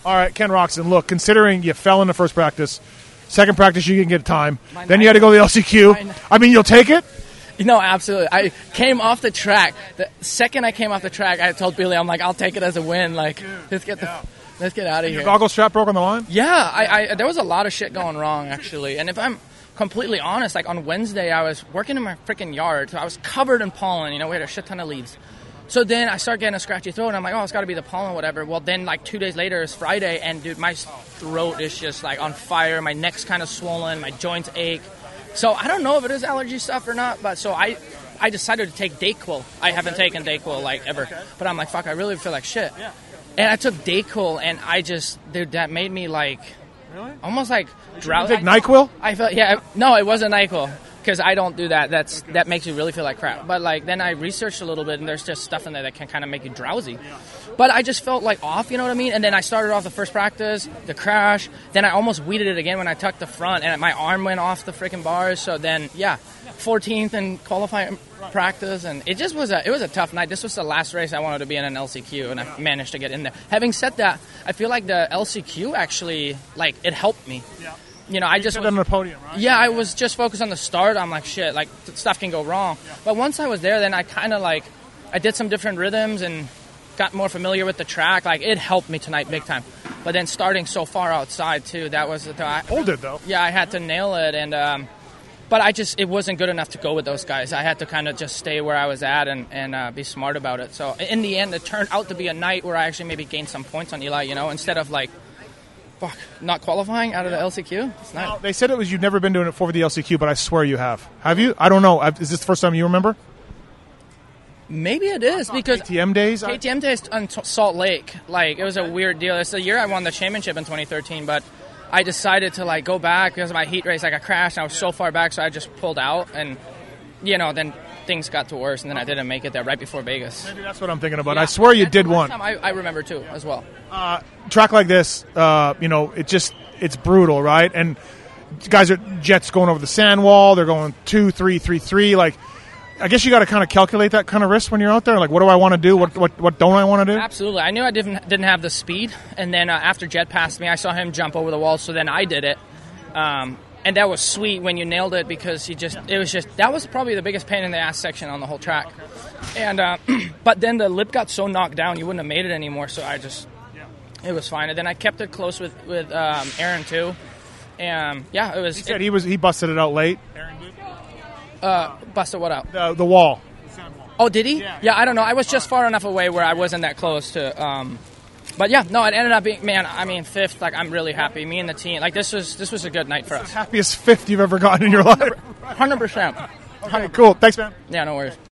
All right, Ken Roxon, look, considering you fell in the first practice, second practice you didn't get time, then you had to go to the LCQ. I mean, you'll take it? No, absolutely. I came off the track. The second I came off the track, I told Billy, I'm like, I'll take it as a win. Like, let's get out of here. Your goggle strap broke on the line? Yeah, there was a lot of shit going wrong, actually. And if I'm completely honest, like on Wednesday, I was working in my freaking yard, so I was covered in pollen. We had a shit ton of leaves. So then I started getting a scratchy throat, and I'm like, oh, it's got to be the pollen, whatever. Well, then, like, 2 days later is Friday, and, dude, my throat is just, like, on fire. My neck's kind of swollen. My joints ache. So I don't know if it is allergy stuff or not, but so I decided to take Dayquil. I haven't taken Dayquil, like, ever. Okay. But I'm like, fuck, I really feel like shit. Yeah. And I took Dayquil, and dude, that made me, like, really? Almost, like, drowsy. Did you take NyQuil? I felt, no, it wasn't NyQuil. Because I don't do that. That makes you really feel like crap. But like then I researched a little bit, and there's just stuff in there that can kind of make you drowsy. But I just felt like off, you know what I mean? And then I started off the first practice, the crash. Then I almost weeded it again when I tucked the front, and my arm went off the freaking bars. So then, 14th in qualifying practice, and it was a tough night. This was the last race I wanted to be in an LCQ, and I managed to get in there. Having said that, I feel like the LCQ actually, like, it helped me. Yeah. I just on the podium, right? Yeah, I was just focused on the start. I'm like, shit, like stuff can go wrong. Yeah. But once I was there, then I kind of I did some different rhythms and got more familiar with the track. Like it helped me tonight big time. But then starting so far outside too, that was hold it though. Yeah, I had to nail it, and but it wasn't good enough to go with those guys. I had to kind of just stay where I was at and be smart about it. So in the end, it turned out to be a night where I actually maybe gained some points on Eli. Instead of not qualifying out of the LCQ? It's not. Well, they said you'd never been doing it for the LCQ, but I swear you have. Have you? I don't know. Is this the first time you remember? Maybe it is because KTM days? KTM days on Salt Lake. Like, it was a weird deal. It's the year I won the championship in 2013, but I decided to go back because of my heat race. I crashed, and I was so far back, so I just pulled out, and then things got to worse, and then I didn't make it there right before Vegas. Maybe that's what I'm thinking about. Yeah, I swear you did one. I remember too, as well. Track like this, it's brutal, right? And guys are jets going over the sand wall. They're going 2, 3, 3, 3. Like, I guess you got to kind of calculate that kind of risk when you're out there. Like, what do I want to do? What don't I want to do? Absolutely. I knew I didn't have the speed, and then after Jet passed me, I saw him jump over the wall. So then I did it. And that was sweet when you nailed it because that was probably the biggest pain in the ass section on the whole track. And but then the lip got so knocked down you wouldn't have made it anymore. So it was fine. And then I kept it close with Aaron too. And it was. He said he busted it out late. Aaron did. Busted what out? The wall. Oh, did he? Yeah, I don't know. I was just far enough away where I wasn't that close to. But it ended up being, fifth. Like, I'm really happy. Me and the team. Like, this was a good night for us. The happiest fifth you've ever gotten in your life. 100%. Okay, cool. Thanks, man. Yeah, no worries.